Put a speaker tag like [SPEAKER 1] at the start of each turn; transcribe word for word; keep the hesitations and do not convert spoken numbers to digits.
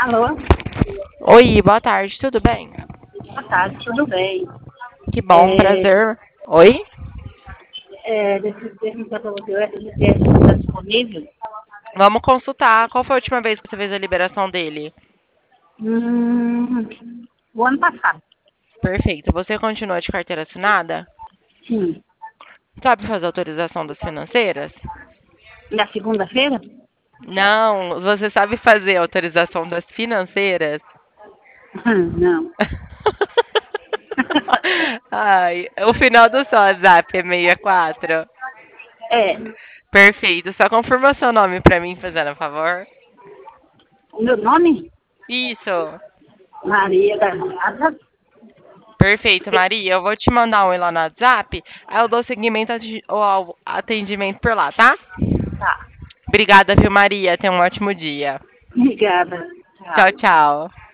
[SPEAKER 1] Alô?
[SPEAKER 2] Oi, boa tarde, tudo bem?
[SPEAKER 1] Boa tarde, tudo bem?
[SPEAKER 2] Que bom,
[SPEAKER 1] É,
[SPEAKER 2] prazer. Oi?
[SPEAKER 1] é, deixa eu perguntar para você, o F G T S está disponível?
[SPEAKER 2] Vamos consultar. Qual foi a última vez que você fez a liberação dele?
[SPEAKER 1] Hum, o ano passado,
[SPEAKER 2] Perfeito. Você continua de carteira assinada?
[SPEAKER 1] sim.
[SPEAKER 2] Sabe fazer autorização das financeiras?
[SPEAKER 1] Na segunda-feira?
[SPEAKER 2] Não, você sabe fazer a autorização das financeiras?
[SPEAKER 1] Hum, não.
[SPEAKER 2] Ai, o final do seu WhatsApp é sessenta e quatro.
[SPEAKER 1] É,
[SPEAKER 2] Perfeito. Só confirma seu nome pra mim, fazendo a favor.
[SPEAKER 1] o meu nome?
[SPEAKER 2] Isso.
[SPEAKER 1] Maria da Nada.
[SPEAKER 2] Perfeito, Maria. Eu vou te mandar um e lá no WhatsApp. Aí eu dou seguimento ati- ao atendimento por lá, tá?
[SPEAKER 1] Tá.
[SPEAKER 2] Obrigada, viu, Maria? Tenha um ótimo dia.
[SPEAKER 1] Obrigada.
[SPEAKER 2] Tchau,
[SPEAKER 1] Tchau.
[SPEAKER 2] tchau.